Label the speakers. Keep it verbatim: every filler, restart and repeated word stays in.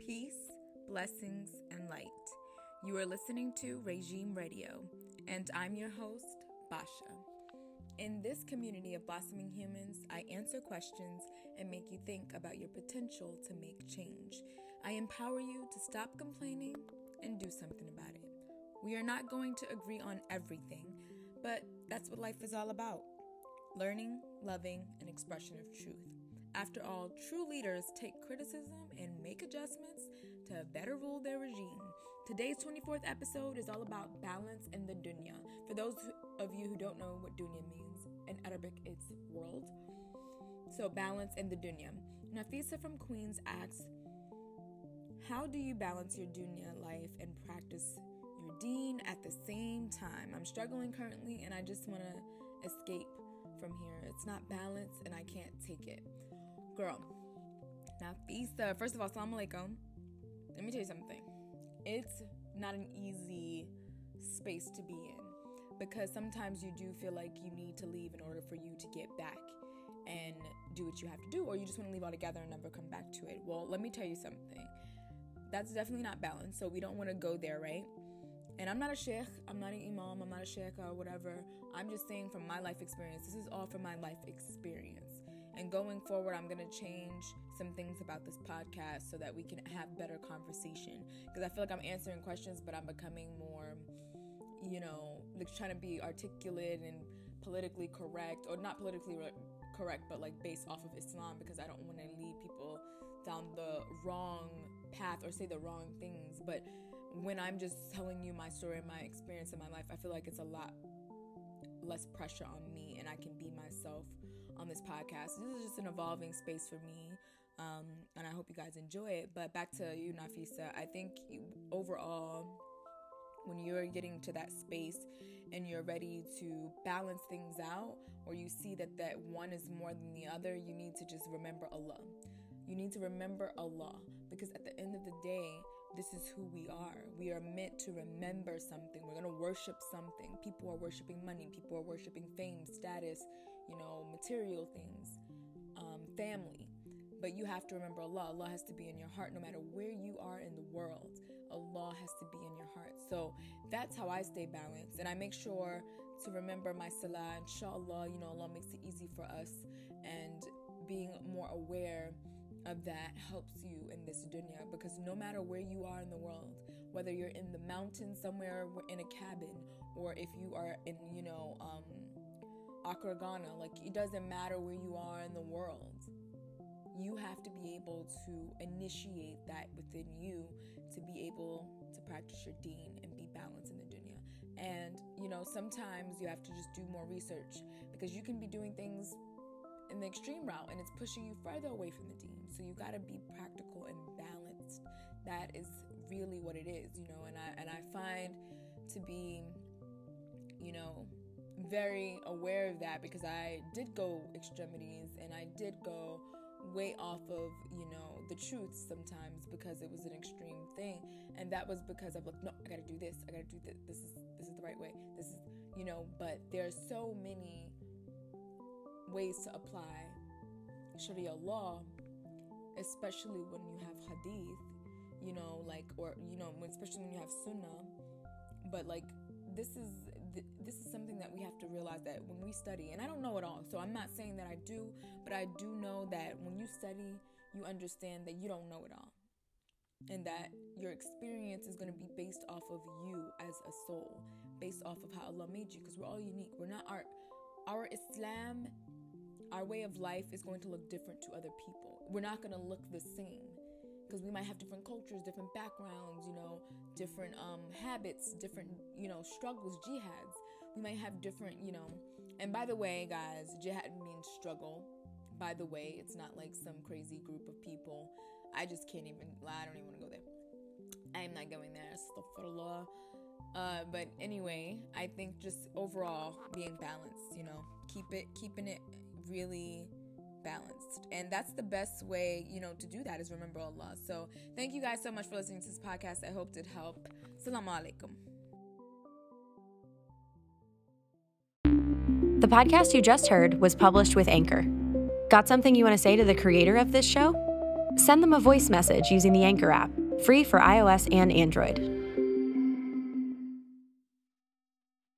Speaker 1: Peace, blessings, and light. You are listening to Regime Radio, and I'm your host, Basha. In this community of blossoming humans, I answer questions and make you think about your potential to make change. I empower you to stop complaining and do something about it. We are not going to agree on everything, but that's what life is all about. Learning, loving, and expression of truth. After all, true leaders take criticism and make adjustments to better rule their regime. Today's twenty-fourth episode is all about balance in the dunya. For those of you who don't know what dunya means, in Arabic it's world. So balance in the dunya. Nafisa from Queens asks, how do you balance your dunya life and practice your deen at the same time? I'm struggling currently and I just want to escape from here. It's not balanced and I can't take it. Girl, Nafisa, first of all, assalamu alaikum. Let me tell you something. It's not an easy space to be in because sometimes you do feel like you need to leave in order for you to get back and do what you have to do, or you just want to leave altogether and never come back to it. Well, let me tell you something. That's definitely not balanced, so we don't want to go there, right? And I'm not a sheikh, I'm not an imam, I'm not a sheikh or whatever. I'm just saying from my life experience. This is all from my life experience. And going forward, I'm going to change some things about this podcast so that we can have better conversation. Because I feel like I'm answering questions, but I'm becoming more, you know, like trying to be articulate and politically correct, or not politically re- correct, but like based off of Islam, because I don't want to lead people down the wrong path or say the wrong things. But when I'm just telling you my story and my experience in my life, I feel like it's a lot less pressure on me and I can be myself on this podcast. This is just an evolving space for me, um, and I hope you guys enjoy it. But back to you, Nafisa. I think you, overall, when you're getting to that space and you're ready to balance things out, or you see that that one is more than the other, you need to just remember Allah. You need to remember Allah, because at the end of the day, this is who we are. We are meant to remember something. We're going to worship something. People are worshiping money. People are worshiping fame, status, you know, material things, um, family. But you have to remember Allah. Allah has to be in your heart no matter where you are in the world. Allah has to be in your heart. So that's how I stay balanced. And I make sure to remember my salah. Inshallah, you know, Allah makes it easy for us. And being more aware of that helps you in this dunya, because no matter where you are in the world, whether you're in the mountains somewhere in a cabin, or if you are in, you know, um, Accra, Ghana, like it doesn't matter where you are in the world. You have to be able to initiate that within you to be able to practice your deen and be balanced in the dunya. And, you know, sometimes you have to just do more research, because you can be doing things in the extreme route and it's pushing you further away from the deen. So you got to be practical and balanced. That is really what it is, you know. And I and I find to be, you know, very aware of that, because I did go extremities and I did go way off of, you know, the truth sometimes, because it was an extreme thing. And that was because I'm like, no, I gotta do this, I gotta do this, this is this is the right way, this is, you know. But there's so many ways to apply Sharia law, especially when you have hadith, you know, like, or, you know, especially when you have sunnah. But like, this is th- this is something that we have to realize, that when we study, and I don't know it all, so I'm not saying that I do, but I do know that when you study, you understand that you don't know it all, and that your experience is going to be based off of you as a soul, based off of how Allah made you, because we're all unique. We're not our our Islam, our way of life is going to look different to other people. We're not going to look the same, because we might have different cultures, different backgrounds, you know, different um, habits, different, you know, struggles, jihads. We might have different, you know, and by the way, guys, jihad means struggle. By the way, it's not like some crazy group of people. I just can't even, I don't even want to go there. I am not going there, astaghfirullah. Uh, but anyway, I think just overall being balanced, you know, keep it, keeping it really balanced. And that's the best way, you know, to do that, is remember Allah. So thank you guys so much for listening to this podcast. I hope it helped. Assalamu alaikum.
Speaker 2: The podcast you just heard was published with Anchor. Got something you want to say to the creator of this show? Send them a voice message using the Anchor app, free for iOS and Android.